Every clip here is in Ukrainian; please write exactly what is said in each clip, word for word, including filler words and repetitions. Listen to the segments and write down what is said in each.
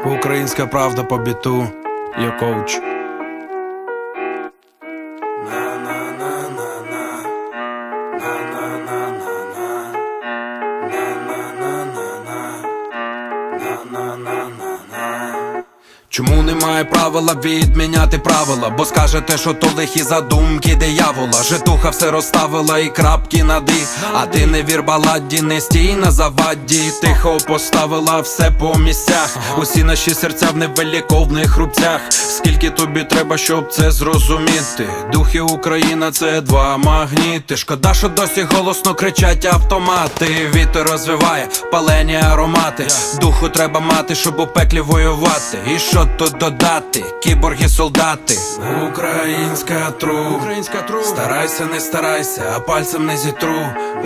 Українська правда по біту. Я коуч. Чому немає правила відміняти правила? Бо скажете, що то лихі задумки диявола. Житуха все розставила і крапки над «і». А ти не вір баладі, не стій на заваді. Тихо поставила все по місцях. Усі наші серця в невиліковних рубцях. Скільки тобі треба, щоб це зрозуміти? Дух і Україна — це два магніти. Шкода, що досі голосно кричать автомати. Вітер розвиває палені аромати. Духу треба мати, щоб у пеклі воювати. І що тут додати? Кіборги-солдати. Українська тру. Українська тру. Старайся, не старайся, а пальцем не зітру.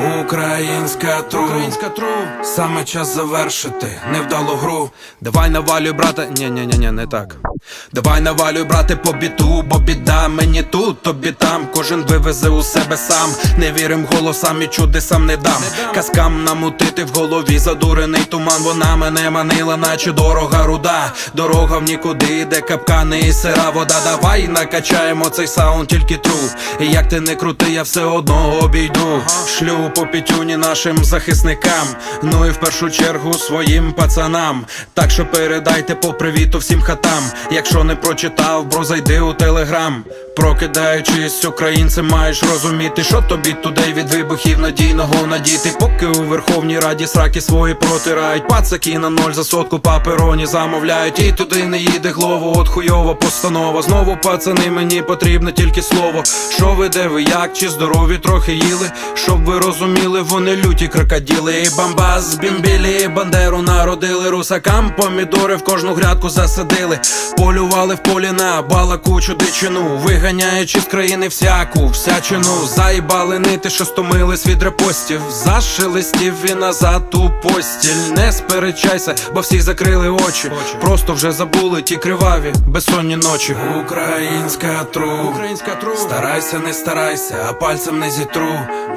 Українська тру. Українська тру. Саме час завершити невдалу гру. Давай навалюй, брате. Ні-ні-ні, не так. Давай навалюй, брате, по біту, бо біда мені тут, тобі там. Кожен вивезе у себе сам. Не вірим голосам і чудесам не дам. Казкам намутити в голові задурений туман. Вона мене манила, наче дорога руда. Дорога в нікуди, де капкани і сира вода. Давай накачаємо цей саунд, тільки тру. І як ти не крути, я все одно обійду. Шлю по пітюні нашим захисникам. Ну і в першу чергу своїм пацанам. Так що передайте по привіту всім хатам. Якщо не прочитав, бро, зайди у телеграм. Прокидаючись, українцем, маєш розуміти, що тобі тудей від вибухів надійного надіти. Поки у Верховній Раді сраки свої протирають. Пацаки на ноль за сотку папероні замовляють. І туди не їде глово, от хуйова постанова. Знову, пацани, мені потрібне тільки слово. Що ви, де ви, як, чи здорові трохи їли? Щоб ви розуміли, вони люті крокодили. І бамбас, бімбілі, бандеру народили. Русакам помідори в кожну грядку засадили. Полювали в полі на балакучу дичину, виганяючи з країни всяку всячину. Заїбали нити, що стомились від репостів. Зашелестів і назад у постіль. Не сперечайся, бо всі закрили очі. Просто вже забули ті криваві безсонні ночі. Українська тру. Українська тру. Старайся, не старайся, а пальцем не зітру.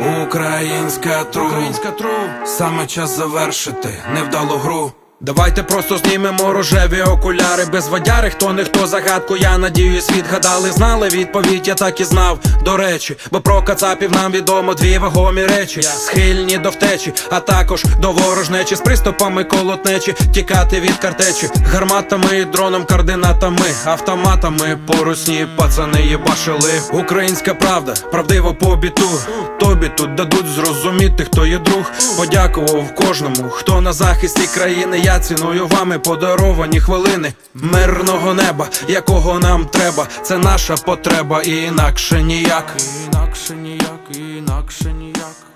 Українська тру. Українська тру. Саме час завершити невдалу гру. Давайте просто знімемо рожеві окуляри. Без водяри, хто не хто, загадку, я надіюсь, відгадали. Знали відповідь, я так і знав, до речі. Бо про кацапів нам відомо дві вагомі речі. Схильні до втечі, а також до ворожнечі. З приступами колотнечі, тікати від картечі. Гарматами, дроном, координатами, автоматами по русні пацани єбашили. Українська правда, правдиво по біту. Тобі тут дадуть зрозуміти, хто є друг. Подякував кожному, хто на захисті країни. Я ціную вами подаровані хвилини мирного неба, якого нам треба. Це наша потреба і інакше ніяк. Інакше ніяк, інакше ніяк.